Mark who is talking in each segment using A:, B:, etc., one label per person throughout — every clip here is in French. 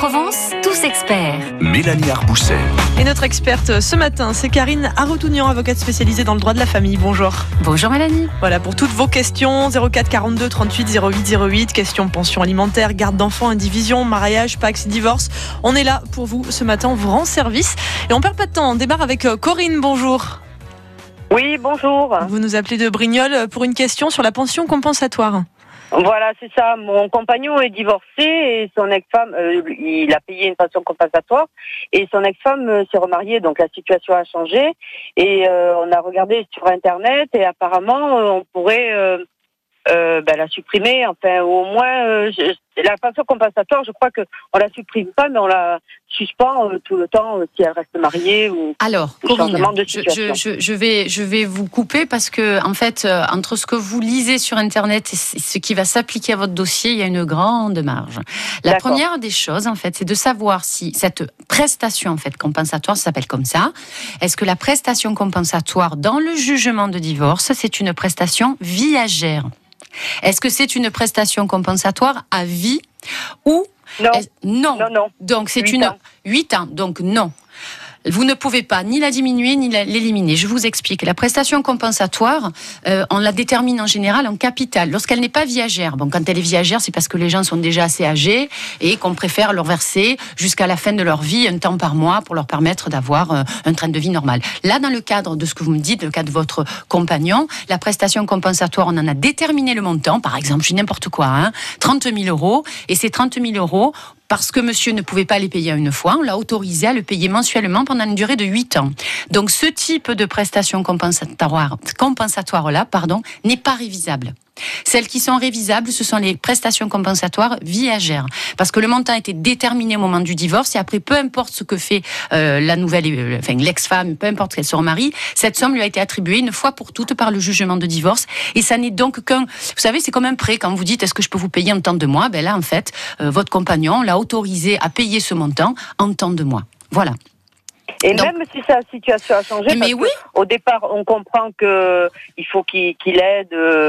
A: Provence, tous experts.
B: Mélanie Arbousset.
C: Et notre experte ce matin, c'est Karine Aroutounian, avocate spécialisée dans le droit de la famille. Bonjour.
A: Bonjour Mélanie.
C: Voilà, pour toutes vos questions, 04 42 38 08 08, questions pension alimentaire, garde d'enfants, indivision, mariage, pax, divorce. On est là pour vous ce matin, on vous rend service. Et on perd pas de temps, on démarre avec Corinne, bonjour.
D: Oui, bonjour.
C: Vous nous appelez de Brignoles pour une question sur la pension compensatoire.
D: Voilà, c'est ça. Mon compagnon est divorcé et son ex-femme, il a payé une pension compensatoire et son ex-femme s'est remariée, donc la situation a changé. Et on a regardé sur Internet et apparemment on pourrait la supprimer. Enfin, au moins, la pension compensatoire, je crois que on la supprime pas, mais on la suspend tout le temps si elle reste mariée ou.
A: Alors, Corinne, je vais vous couper parce que en fait, entre ce que vous lisez sur Internet et ce qui va s'appliquer à votre dossier, il y a une grande marge. La première des choses, en fait, c'est de savoir si cette prestation, en fait, compensatoire, ça s'appelle comme ça. Est-ce que la prestation compensatoire dans le jugement de divorce, c'est une prestation viagère? Est-ce que c'est une prestation compensatoire à vie ou
D: non. Non.
A: Donc c'est 8 ans. Donc non. Vous ne pouvez pas ni la diminuer ni l'éliminer. Je vous explique. La prestation compensatoire, on la détermine en général en capital. Lorsqu'elle n'est pas viagère. Bon, quand elle est viagère, c'est parce que les gens sont déjà assez âgés et qu'on préfère leur verser jusqu'à la fin de leur vie un temps par mois pour leur permettre d'avoir un train de vie normal. Là, dans le cadre de ce que vous me dites, le cas de votre compagnon, la prestation compensatoire, on en a déterminé le montant. Par exemple, je dis n'importe quoi, 30 000 euros. Et ces 30 000 euros, parce que monsieur ne pouvait pas les payer à une fois, on l'a autorisé à le payer mensuellement pendant une durée de 8 ans. Donc ce type de prestation compensatoire n'est pas révisable. Celles qui sont révisables, ce sont les prestations compensatoires viagères. Parce que le montant a été déterminé au moment du divorce et après, peu importe ce que fait l'ex-femme, peu importe qu'elle se remarie, cette somme lui a été attribuée une fois pour toutes par le jugement de divorce. Et ça n'est donc qu'un... Vous savez, c'est comme un prêt. Quand vous dites, est-ce que je peux vous payer en temps de mois? Ben là, en fait, votre compagnon l'a autorisé à payer ce montant en temps de mois. Voilà.
D: Et donc, même si sa situation a changé, parce au départ, on comprend que il faut qu'il aide,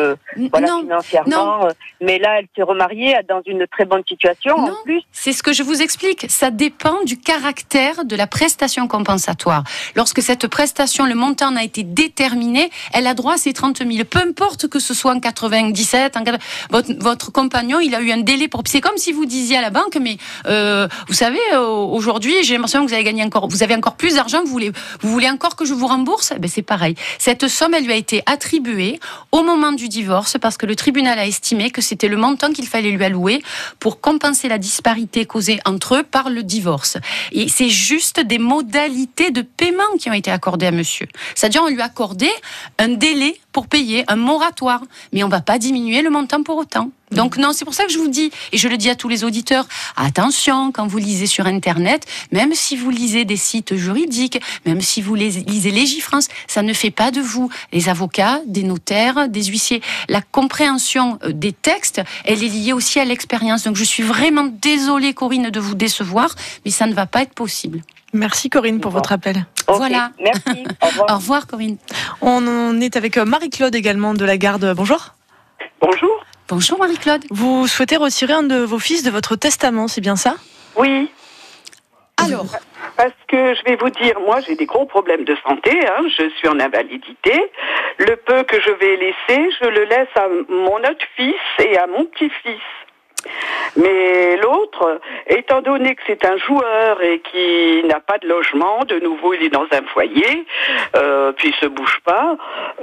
D: financièrement. Mais là, elle s'est remariée dans une très bonne situation.
A: Non,
D: en plus.
A: C'est ce que je vous explique. Ça dépend du caractère de la prestation compensatoire. Lorsque cette prestation, le montant a été déterminé, elle a droit à ses 30 000. Peu importe que ce soit en 97, votre compagnon, il a eu un délai pour. C'est comme si vous disiez à la banque, mais vous savez, aujourd'hui, j'ai l'impression que vous avez encore plus d'argent, vous voulez encore que je vous rembourse? Ben c'est pareil. Cette somme, elle lui a été attribuée au moment du divorce parce que le tribunal a estimé que c'était le montant qu'il fallait lui allouer pour compenser la disparité causée entre eux par le divorce. Et c'est juste des modalités de paiement qui ont été accordées à monsieur. C'est-à-dire, on lui a accordé un délai pour payer, un moratoire. Mais on ne va pas diminuer le montant pour autant. Donc non, c'est pour ça que je vous dis, et je le dis à tous les auditeurs, attention, quand vous lisez sur Internet, même si vous lisez des sites juridiques, même si vous lisez Légifrance, ça ne fait pas de vous les avocats, des notaires, des huissiers. La compréhension des textes, elle est liée aussi à l'expérience. Donc je suis vraiment désolée, Corinne, de vous décevoir, mais ça ne va pas être possible.
C: Merci Corinne pour votre appel.
D: Okay,
A: voilà.
D: Merci. Au revoir.
A: Au revoir Corinne.
C: On est avec Marie-Claude également de la Garde. Bonjour.
E: Bonjour.
A: Bonjour Marie-Claude.
C: Vous souhaitez retirer un de vos fils de votre testament, c'est bien ça?
E: Oui.
A: Alors,
E: parce que je vais vous dire, moi j'ai des gros problèmes de santé, je suis en invalidité. Le peu que je vais laisser, je le laisse à mon autre fils et à mon petit-fils. Mais l'autre, étant donné que c'est un joueur et qui n'a pas de logement, de nouveau il est dans un foyer, puis il se bouge pas,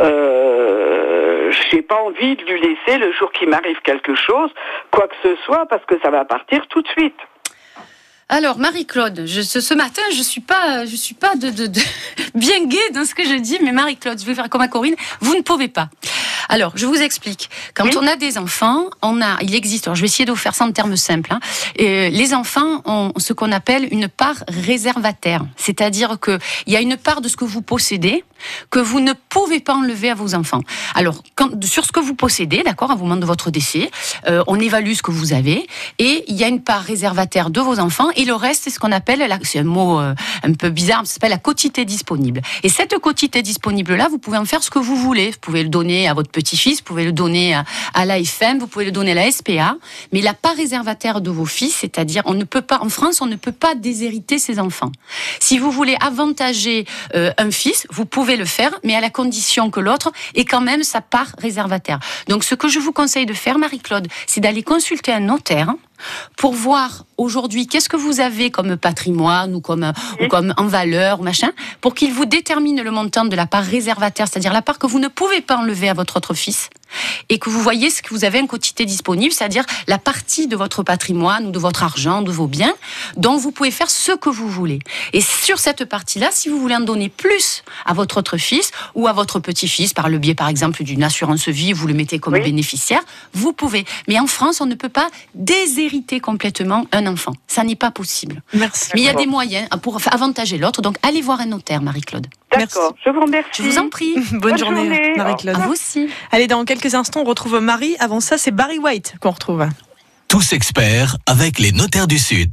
E: j'ai pas envie de lui laisser le jour qu'il m'arrive quelque chose, quoi que ce soit, parce que ça va partir tout de suite.
A: Alors Marie-Claude, ce matin je suis pas de bien gaie dans ce que je dis, mais Marie-Claude, je vais faire comme à Corinne, vous ne pouvez pas. Alors, je vous explique. Quand on a des enfants, il existe, alors je vais essayer de vous faire ça en termes simples, les enfants ont ce qu'on appelle une part réservataire. C'est-à-dire qu'il y a une part de ce que vous possédez que vous ne pouvez pas enlever à vos enfants. Alors, sur ce que vous possédez, d'accord, au moment de votre décès, on évalue ce que vous avez et il y a une part réservataire de vos enfants et le reste, c'est ce qu'on appelle, c'est un mot un peu bizarre, ça s'appelle la quotité disponible. Et cette quotité disponible-là, vous pouvez en faire ce que vous voulez. Vous pouvez le donner à votre petit-fils, vous pouvez le donner à l'AFM, vous pouvez le donner à la SPA, mais la part réservataire de vos fils, c'est-à-dire, on ne peut pas, en France, on ne peut pas déshériter ses enfants. Si vous voulez avantager un fils, vous pouvez le faire, mais à la condition que l'autre ait quand même sa part réservataire. Donc, ce que je vous conseille de faire, Marie-Claude, c'est d'aller consulter un notaire pour voir aujourd'hui qu'est-ce que vous avez comme patrimoine ou comme en valeur, machin, pour qu'il vous détermine le montant de la part réservataire, c'est-à-dire la part que vous ne pouvez pas enlever à votre autre fils, et que vous voyez ce que vous avez en quotité disponible, c'est-à-dire la partie de votre patrimoine ou de votre argent, de vos biens, dont vous pouvez faire ce que vous voulez. Et sur cette partie-là, si vous voulez en donner plus à votre autre fils ou à votre petit-fils, par le biais, par exemple, d'une assurance vie, vous le mettez comme bénéficiaire, vous pouvez. Mais en France, on ne peut pas déshériter complètement un enfant. Ça n'est pas possible.
C: Merci.
A: Mais il y a des moyens pour avantager l'autre. Donc, allez voir un notaire, Marie-Claude.
E: D'accord, je vous remercie.
A: Je vous en prie.
C: Bonne journée, Marie-Claude.
A: À vous aussi.
C: Allez, dans quelques instants, on retrouve Marie. Avant ça, c'est Barry White qu'on retrouve.
B: Tous experts avec les notaires du Sud.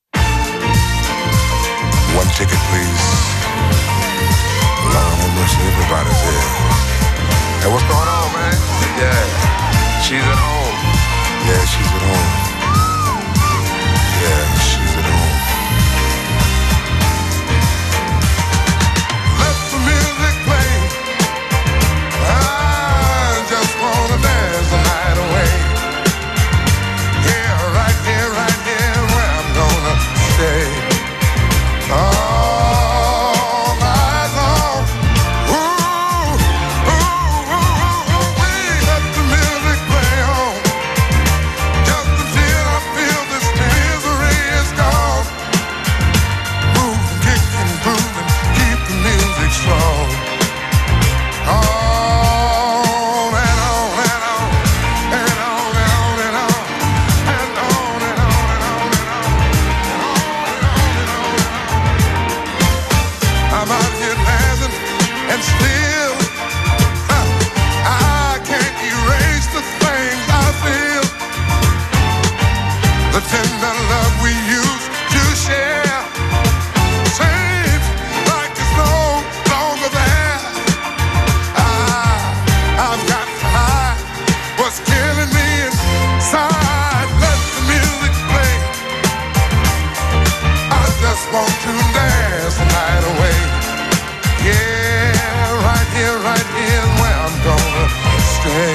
F: One ticket, please. Lord have mercy, everybody's here. Hey, what's going on, man? Yeah, she's at home. Yeah, she's at home. Yeah, she's at home. Let the music play. I just wanna dance the night away. Yeah, right here where I'm gonna stay. All night long. Ooh, ooh, ooh, ooh, ooh, we let the music play on. Just until I feel this misery is gone. Move, kick and groove and keep the music strong. On and on and on and on and on and on and on and on and on and on. I'm out here dancing and still I can't erase the things I feel. The tender love we used to share seems like it's no longer there. I've got to hide what's killing me inside. Let the music play. I just want to dance the night away. Yeah, right here where I'm gonna stay.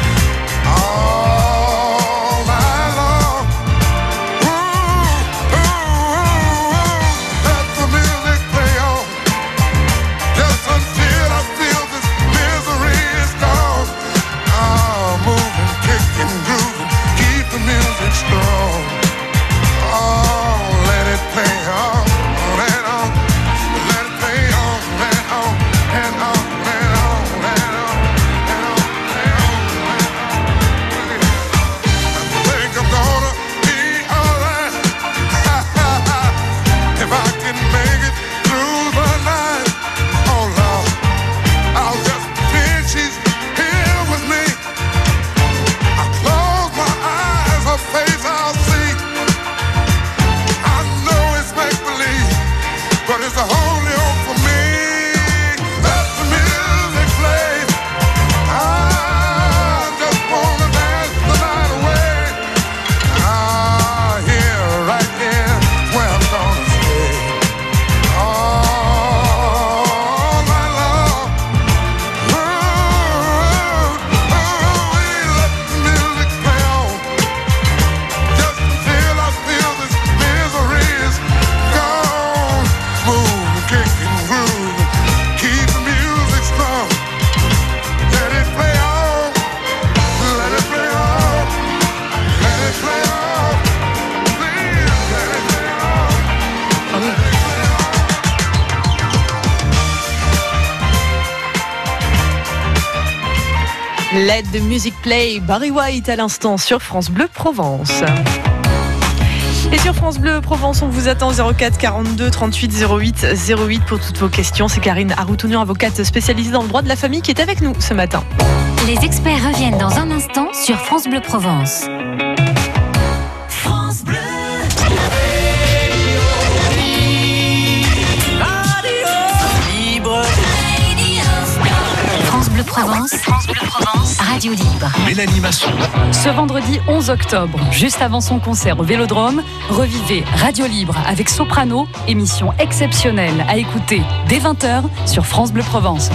F: All night long. Ooh, ooh, ooh, ooh. Let the music play on. Just until I feel this misery is gone. Oh, moving, kicking, grooving, keep the music strong. Oh, let it play on and on. Let it play on and on and on and on and on and on and on and on. I think I'm gonna be alright if I can make it through the night. Oh Lord, I'll just pretend she's here with me. I close my eyes, her face I'll see. I know it's make-believe, but it's the only hope for me. Let the music play. I just wanna dance the night away. Right here, where I'm gonna stay. All night long. Ooh, we let the music play on. Just until I feel this misery is gone. Move, kick and groove, keep the music strong. Let it play on, let it play on, let it play on. Please, let it play on.
C: Let the music play. Barry White à l'instant sur France Bleu Provence. Et sur France Bleu Provence, on vous attend 04 42 38 08 08 pour toutes vos questions. C'est Karine Aroutounian, avocate spécialisée dans le droit de la famille, qui est avec nous ce matin.
G: Les experts reviennent dans un instant sur France Bleu Provence.
B: France Bleu.
G: France Bleu Provence. Radio Libre.
B: Mélanie Masson.
H: Ce vendredi 11 octobre, juste avant son concert au Vélodrome, revivez Radio Libre avec Soprano, émission exceptionnelle à écouter dès 20h sur France Bleu Provence.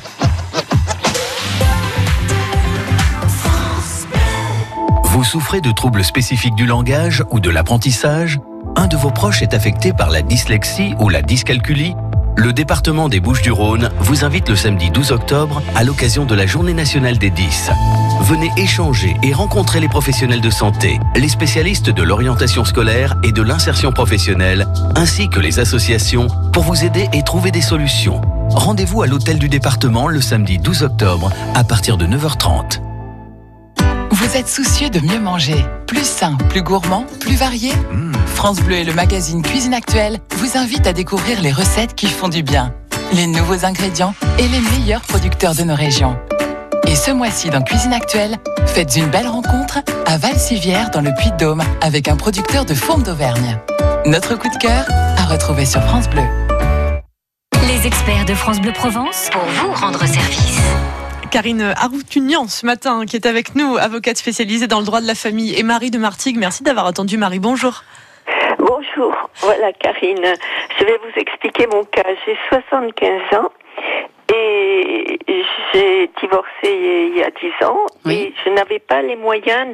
B: Vous souffrez de troubles spécifiques du langage ou de l'apprentissage? Un de vos proches est affecté par la dyslexie ou la dyscalculie? Le département des Bouches-du-Rhône vous invite le samedi 12 octobre à l'occasion de la Journée nationale des 10. Venez échanger et rencontrer les professionnels de santé, les spécialistes de l'orientation scolaire et de l'insertion professionnelle, ainsi que les associations pour vous aider et trouver des solutions. Rendez-vous à l'hôtel du département le samedi 12 octobre à partir de 9h30.
I: Vous êtes soucieux de mieux manger, plus sain, plus gourmand, plus varié? France Bleu et le magazine Cuisine Actuelle vous invitent à découvrir les recettes qui font du bien, les nouveaux ingrédients et les meilleurs producteurs de nos régions. Et ce mois-ci dans Cuisine Actuelle, faites une belle rencontre à Val-Sivière dans le Puy-de-Dôme avec un producteur de fourme d'Auvergne. Notre coup de cœur à retrouver sur France Bleu.
G: Les experts de France Bleu Provence pour vous rendre service.
C: Karine Aroutounian ce matin qui est avec nous, avocate spécialisée dans le droit de la famille, et Marie de Martigues. Merci d'avoir attendu. Marie, bonjour.
J: Bonjour, voilà Karine, je vais vous expliquer mon cas. J'ai 75 ans et j'ai divorcé il y a 10 ans, oui. Et je n'avais pas les moyens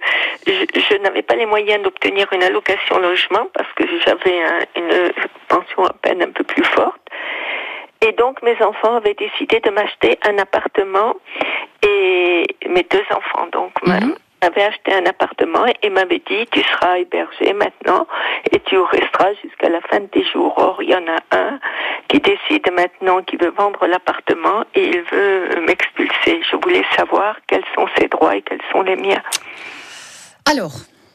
J: d'obtenir une allocation logement parce que j'avais une pension à peine un peu plus forte. Et donc mes enfants avaient décidé de m'acheter un appartement, et mes deux enfants donc m'avaient acheté un appartement et m'avaient dit tu seras hébergé maintenant et tu resteras jusqu'à la fin de tes jours. Or il y en a un qui décide maintenant qu'il veut vendre l'appartement et il veut m'expulser. Je voulais savoir quels sont ses droits et quels sont les miens.
A: Alors,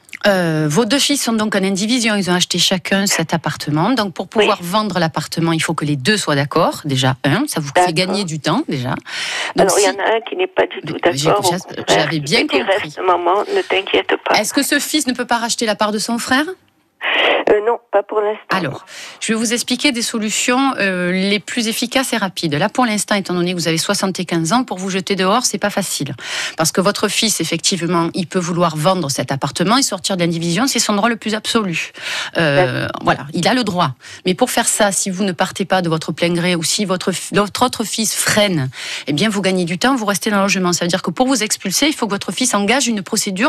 A: vos deux fils sont donc en indivision, ils ont acheté chacun cet appartement. Donc pour pouvoir vendre l'appartement, il faut que les deux soient d'accord. Déjà, ça vous fait gagner du temps déjà. Donc,
J: alors il y en a un qui n'est pas du tout d'accord.
A: J'avais bien compris.
J: Reste, maman, ne t'inquiète pas.
A: Est-ce que ce fils ne peut pas racheter la part de son frère ?
J: Non, pas pour l'instant.
A: Alors, je vais vous expliquer des solutions les plus efficaces et rapides. Là, pour l'instant, étant donné que vous avez 75 ans, pour vous jeter dehors, c'est pas facile. Parce que votre fils, effectivement, il peut vouloir vendre cet appartement et sortir de l'indivision, c'est son droit le plus absolu. Voilà, il a le droit. Mais pour faire ça, si vous ne partez pas de votre plein gré ou si votre autre fils freine, eh bien, vous gagnez du temps, vous restez dans le logement. Ça veut dire que pour vous expulser, il faut que votre fils engage une procédure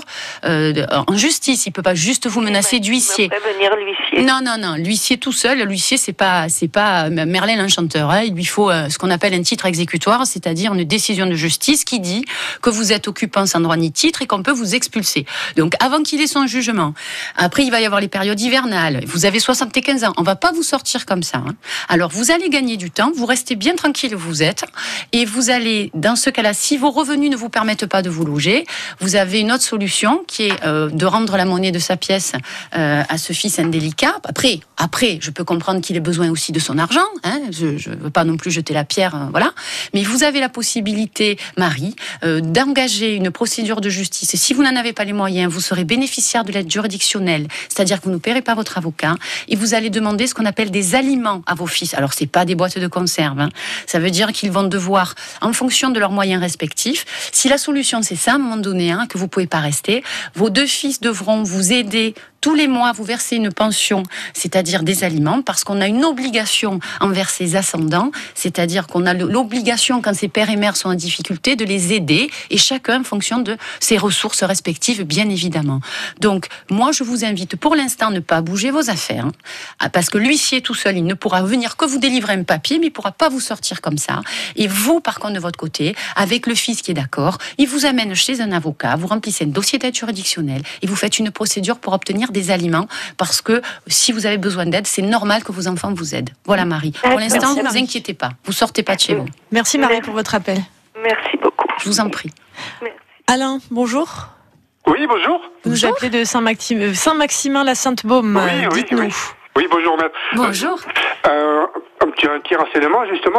A: en justice. Il peut pas juste vous menacer d'huissier. Non, l'huissier tout seul, l'huissier c'est pas Merlin l'enchanteur. Il lui faut ce qu'on appelle un titre exécutoire, c'est-à-dire une décision de justice qui dit que vous êtes occupant sans droit ni titre et qu'on peut vous expulser. Donc avant qu'il ait son jugement, après il va y avoir les périodes hivernales. Vous avez 75 ans, on va pas vous sortir comme ça. Alors vous allez gagner du temps, vous restez bien tranquille où vous êtes et vous allez, dans ce cas-là, si vos revenus ne vous permettent pas de vous loger, vous avez une autre solution qui est de rendre la monnaie de sa pièce à ce fils indélicat. Après, je peux comprendre qu'il ait besoin aussi de son argent. Je veux pas non plus jeter la pierre, voilà. Mais vous avez la possibilité, Marie, d'engager une procédure de justice. Et si vous n'en avez pas les moyens, vous serez bénéficiaire de l'aide juridictionnelle, c'est-à-dire que vous ne paierez pas votre avocat et vous allez demander ce qu'on appelle des aliments à vos fils. Alors c'est pas des boîtes de conserve. Ça veut dire qu'ils vont devoir, en fonction de leurs moyens respectifs, si la solution c'est ça, à un moment donné, que vous pouvez pas rester, vos deux fils devront vous aider tous les mois, vous versez une pension, c'est-à-dire des aliments, parce qu'on a une obligation envers ses ascendants, c'est-à-dire qu'on a l'obligation, quand ses pères et mères sont en difficulté, de les aider, et chacun en fonction de ses ressources respectives, bien évidemment. Donc, moi, je vous invite, pour l'instant, ne pas bouger vos affaires, parce que l'huissier tout seul, il ne pourra venir que vous délivrer un papier, mais il ne pourra pas vous sortir comme ça. Et vous, par contre, de votre côté, avec le fils qui est d'accord, il vous amène chez un avocat, vous remplissez un dossier d'aide juridictionnelle, et vous faites une procédure pour obtenir des aliments, parce que si vous avez besoin d'aide, c'est normal que vos enfants vous aident. Voilà, Marie. Pour l'instant, ne vous inquiétez pas. Vous sortez pas de chez vous.
C: Merci Marie pour votre appel.
J: Merci beaucoup.
A: Je vous en prie.
J: Merci.
C: Alain, bonjour.
K: Oui, bonjour.
C: Vous nous appelez de Saint-Maximin-la-Sainte-Baume. Dites-nous.
K: Oui, bonjour, maître.
A: Bonjour.
K: Un petit renseignement, justement.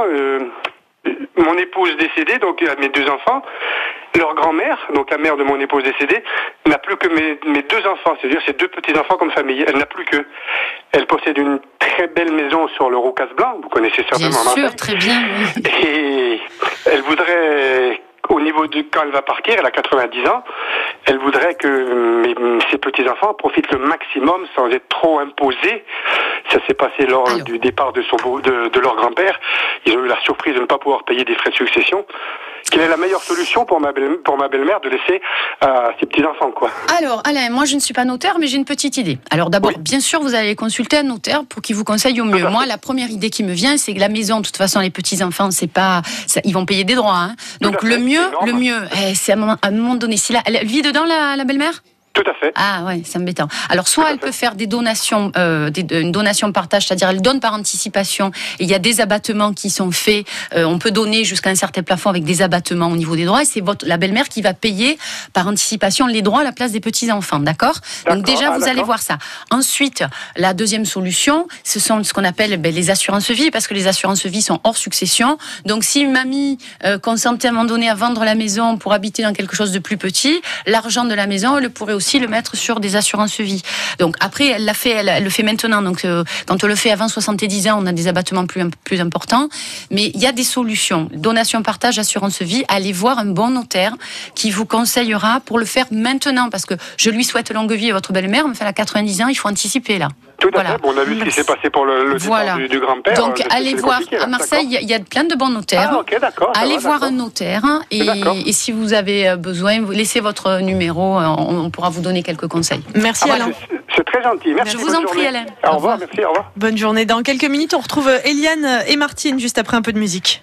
K: Mon épouse décédée, donc mes 2 enfants, leur grand-mère, donc la mère de mon épouse décédée, n'a plus que mes 2 enfants, c'est-à-dire ses 2 petits-enfants comme famille. Elle n'a plus que. Elle possède une très belle maison sur le Rocas Blanc, vous connaissez certainement.
A: Bien sûr, très bien. Oui.
K: Et elle voudrait, au niveau de quand elle va partir, elle a 90 ans, elle voudrait que ses petits-enfants profitent le maximum sans être trop imposés. Ça s'est passé lors du départ de leur grand-père. Ils ont eu la surprise de ne pas pouvoir payer des frais de succession. Quelle est la meilleure solution pour ma belle-mère de laisser à ses petits-enfants, quoi?
A: Alors, Alain, moi je ne suis pas notaire, mais j'ai une petite idée. Alors d'abord, bien sûr, vous allez consulter un notaire pour qu'il vous conseille au mieux. Moi, la première idée qui me vient, c'est que la maison, de toute façon, les petits-enfants, c'est pas, ils vont payer des droits. Hein. Donc le mieux, c'est à un moment donné. Si elle vit dedans, la belle-mère?
K: Tout à fait.
A: Ah ouais, c'est embêtant. Alors soit elle peut faire des donations, une donation partage, c'est-à-dire elle donne par anticipation. Et il y a des abattements qui sont faits. On peut donner jusqu'à un certain plafond avec des abattements au niveau des droits. Et c'est la belle-mère qui va payer par anticipation les droits à la place des petits enfants, d'accord? Donc déjà vous allez voir ça. Ensuite, la deuxième solution, ce sont ce qu'on appelle les assurances vie, parce que les assurances vie sont hors succession. Donc si mamie consentait à un moment donné à vendre la maison pour habiter dans quelque chose de plus petit, l'argent de la maison, elle pourrait aussi le mettre sur des assurances vie. Donc après, elle le fait maintenant. Donc quand on le fait avant 70 ans, on a des abattements plus importants. Mais il y a des solutions. Donation, partage, assurance vie. Allez voir un bon notaire qui vous conseillera pour le faire maintenant, parce que je lui souhaite longue vie à votre belle-mère, mais elle a 90 ans, il faut anticiper là.
K: Tout à fait. Bon, on a vu ce qui s'est passé pour le départ du grand-père.
A: Donc, allez voir. À Marseille, il y a plein de bons notaires.
K: Ah, ok, d'accord.
A: Allez voir un notaire. Et si vous avez besoin, vous laissez votre numéro. On pourra vous donner quelques conseils.
C: Merci, Alain.
K: C'est très gentil. Merci.
A: Je vous en prie, Alain.
K: Au revoir. Merci, au revoir.
C: Bonne journée. Dans quelques minutes, on retrouve Eliane et Martine juste après un peu de musique.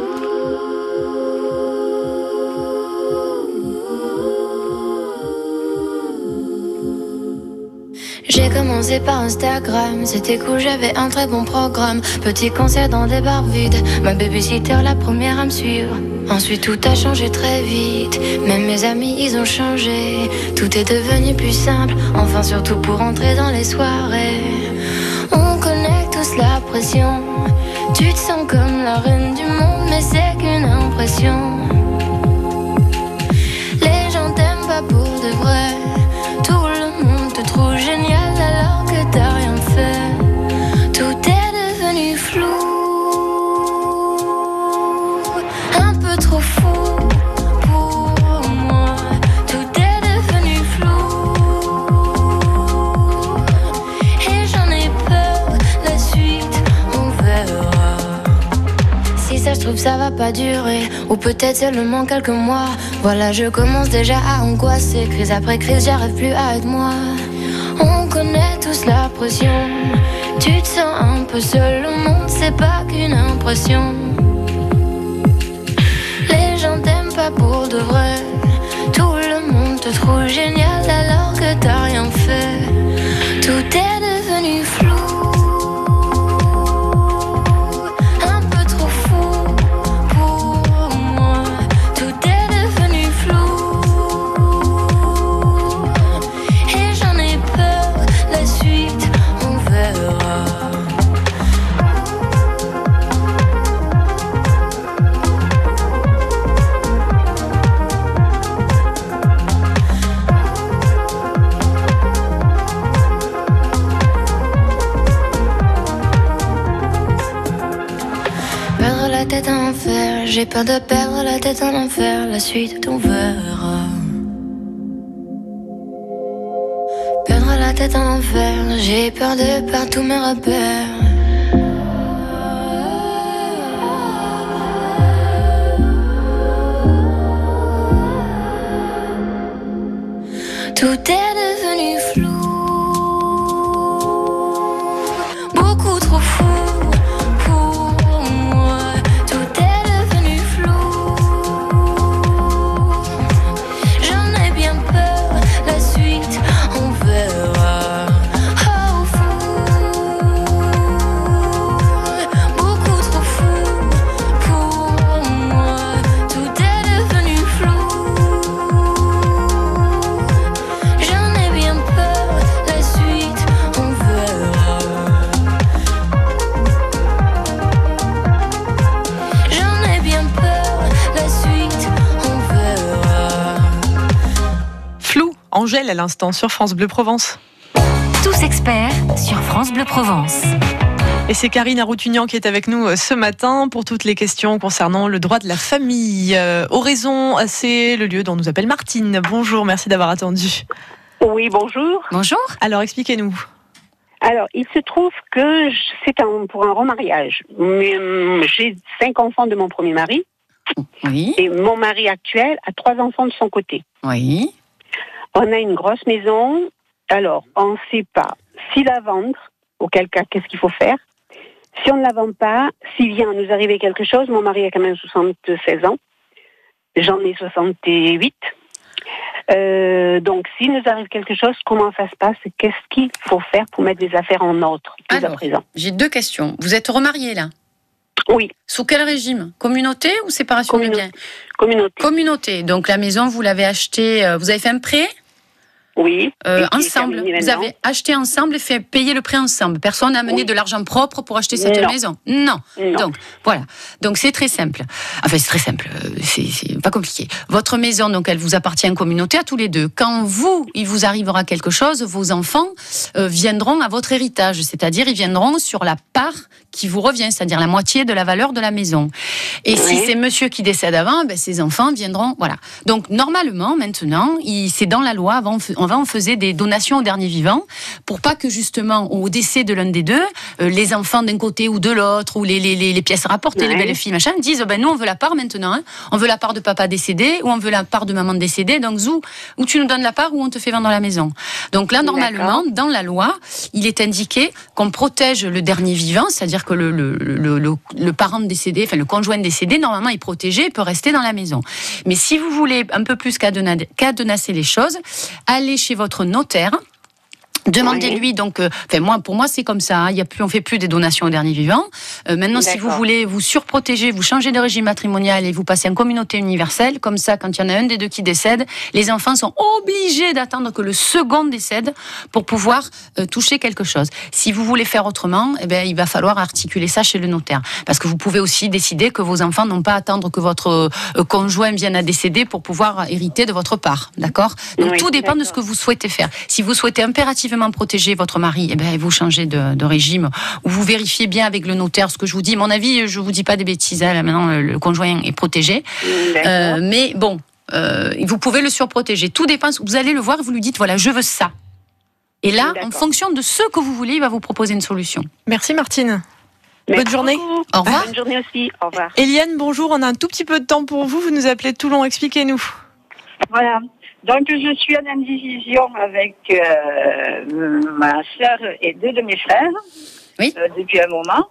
L: J'ai commencé par Instagram, c'était cool, j'avais un très bon programme. Petit concert dans des bars vides, ma babysitter la première à me suivre. Ensuite tout a changé très vite, même mes amis ils ont changé. Tout est devenu plus simple, enfin surtout pour entrer dans les soirées. On connaît tous la pression, tu te sens comme la reine du monde, mais c'est qu'une impression. Les gens t'aiment pas pour de vrai, tout le monde te trouve génial alors que t'as rien fait. Tout est devenu flou, un peu trop fou pour moi. Tout est devenu flou et j'en ai peur, la suite on verra. Si ça je trouve ça va pas durer, ou peut-être seulement quelques mois. Voilà, je commence déjà à angoisser. Crise après crise, j'arrive plus à être moi. On connaît tous la pression, tu te sens un peu seul au monde, c'est pas qu'une impression. Les gens t'aiment pas pour de vrai, tout le monde te trouve génial alors que t'as rien fait. Tout est devenu flou, un peu trop fou pour moi. Tout est devenu flou et j'en ai peur, la suite on verra. Perdre la tête en enfer, j'ai peur de perdre la tête en enfer, la suite on verra. Perdre la tête en enfer, j'ai peur de perdre tous mes repères. Tout est devenu flou, beaucoup trop fou pour moi. Tout est devenu flou, j'en ai bien peur, la suite on verra. Oh fou, beaucoup trop fou pour moi. Tout est devenu flou
C: Angèle à l'instant sur France Bleu Provence.
G: Tous experts sur France Bleu Provence.
C: Et c'est Karine Aroutunian qui est avec nous ce matin pour toutes les questions concernant le droit de la famille. Oraison, c'est le lieu dont nous appelle Martine. Bonjour, merci d'avoir attendu.
M: Oui, bonjour.
A: Bonjour.
C: Alors, expliquez-nous.
M: Alors, il se trouve que c'est pour un remariage. J'ai 5 enfants de mon premier mari.
A: Oui.
M: Et mon mari actuel a 3 enfants de son côté.
A: Oui.
M: On a une grosse maison. Alors, on ne sait pas s'il la vendre, auquel cas, qu'est-ce qu'il faut faire. Si on ne la vend pas, s'il vient nous arriver quelque chose, mon mari a quand même 76 ans. J'en ai 68. Donc, s'il nous arrive quelque chose, comment ça se passe? Qu'est-ce qu'il faut faire pour mettre des affaires en ordre à présent?
A: J'ai 2 questions. Vous êtes remarié là?
M: Oui.
A: Sous quel régime? Communauté ou séparation des biens?
M: Communauté.
A: Communauté. Donc la maison, vous l'avez achetée, vous avez fait un prêt?
M: Oui.
A: Ensemble. Vous avez acheté ensemble et fait payer le prêt ensemble. Personne n'a amené de l'argent propre pour acheter cette maison. Non. Donc, voilà. Donc, c'est très simple. Enfin, c'est très simple. C'est pas compliqué. Votre maison, donc, elle vous appartient en communauté à tous les deux. Quand il vous arrivera quelque chose, vos enfants viendront à votre héritage. C'est-à-dire, ils viendront sur la part qui vous revient, c'est-à-dire la moitié de la valeur de la maison. Et si c'est monsieur qui décède avant, ses enfants viendront, voilà. Donc, normalement, maintenant, c'est dans la loi, avant on faisait des donations aux derniers vivants pour pas que justement au décès de l'un des deux, les enfants d'un côté ou de l'autre ou les pièces rapportées, les belles filles machin disent nous on veut la part maintenant, hein. On veut la part de papa décédé ou on veut la part de maman décédée, donc ou tu nous donnes la part ou on te fait vendre la maison. Donc là normalement dans la loi il est indiqué qu'on protège le dernier vivant, c'est-à-dire que le parent décédé, enfin le conjoint décédé normalement est protégé et peut rester dans la maison. Mais si vous voulez un peu plus cadenasser les choses, allez chez votre notaire. Demandez-lui donc. Pour moi c'est comme ça. Hein, on fait plus des donations aux derniers vivants. Maintenant, si vous voulez vous surprotéger, vous changez de régime matrimonial et vous passez en communauté universelle. Comme ça, quand il y en a un des deux qui décède, les enfants sont obligés d'attendre que le second décède pour pouvoir toucher quelque chose. Si vous voulez faire autrement, il va falloir articuler ça chez le notaire. Parce que vous pouvez aussi décider que vos enfants n'ont pas à attendre que votre conjoint vienne à décéder pour pouvoir hériter de votre part. D'accord ? Donc tout dépend de ce que vous souhaitez faire. Si vous souhaitez impérativement protéger votre mari, vous changez de régime ou vous vérifiez bien avec le notaire ce que je vous dis. Mon avis, je vous dis pas des bêtises. Là, maintenant, le conjoint est protégé. Mais bon, vous pouvez le surprotéger. Tout dépend. Vous allez le voir et vous lui dites voilà, je veux ça. Et là, en fonction de ce que vous voulez, il va vous proposer une solution.
C: Merci Martine. Bonne journée.
A: Au revoir.
M: Bonne journée aussi. Au revoir.
C: Eliane, bonjour. On a un tout petit peu de temps pour vous. Vous nous appelez de Toulon. Expliquez-nous.
N: Voilà. Donc, je suis en indivision avec ma sœur et 2 de mes frères depuis un moment.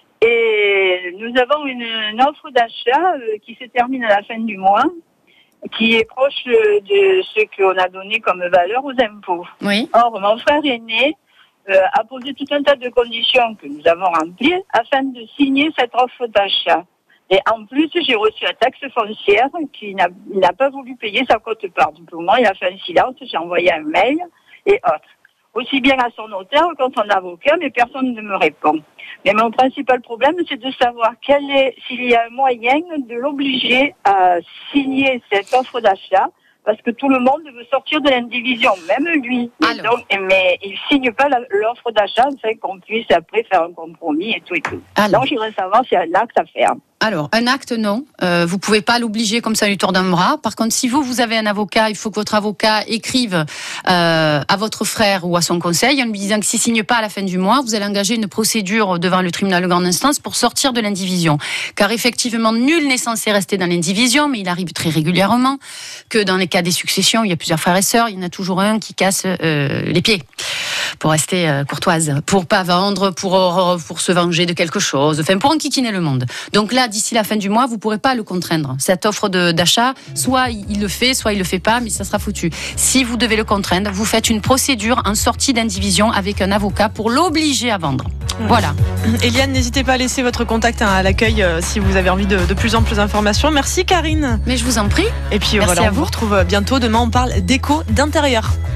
N: Et nous avons une offre d'achat qui se termine à la fin du mois, qui est proche de ce qu'on a donné comme valeur aux impôts.
A: Oui.
N: Or, mon frère aîné a posé tout un tas de conditions que nous avons remplies afin de signer cette offre d'achat. Et en plus, j'ai reçu la taxe foncière qui n'a pas voulu payer sa quote-part. Du moment, il a fait un silence, j'ai envoyé un mail et autres. Aussi bien à son notaire qu'à son avocat, mais personne ne me répond. Mais mon principal problème, c'est de savoir s'il y a un moyen de l'obliger à signer cette offre d'achat, parce que tout le monde veut sortir de l'indivision, même lui. Mais il signe pas l'offre d'achat, afin qu'on puisse après faire un compromis et tout et tout. Donc, je voudrais savoir s'il y a un acte à faire.
A: Alors, un acte, non. Vous pouvez pas l'obliger comme ça du tour d'un bras. Par contre, si vous avez un avocat, il faut que votre avocat écrive à votre frère ou à son conseil en lui disant que s'il signe pas à la fin du mois, vous allez engager une procédure devant le tribunal de grande instance pour sortir de l'indivision. Car effectivement, nul n'est censé rester dans l'indivision, mais il arrive très régulièrement que dans les cas des successions, il y a plusieurs frères et sœurs, il y en a toujours un qui casse les pieds pour rester courtoise, pour pas vendre, pour se venger de quelque chose, enfin pour enquiquiner le monde. Donc là, d'ici la fin du mois, vous pourrez pas le contraindre. Cette offre d'achat, soit il le fait, soit il le fait pas, mais ça sera foutu. Si vous devez le contraindre, vous faites une procédure en sortie d'indivision avec un avocat pour l'obliger à vendre. Voilà.
C: Eliane, n'hésitez pas à laisser votre contact à l'accueil si vous avez envie de plus en plus d'informations. Merci Karine.
A: Mais je vous en prie.
C: Et puis
A: merci
C: voilà, on vous retrouve bientôt. Demain, on parle déco d'intérieur.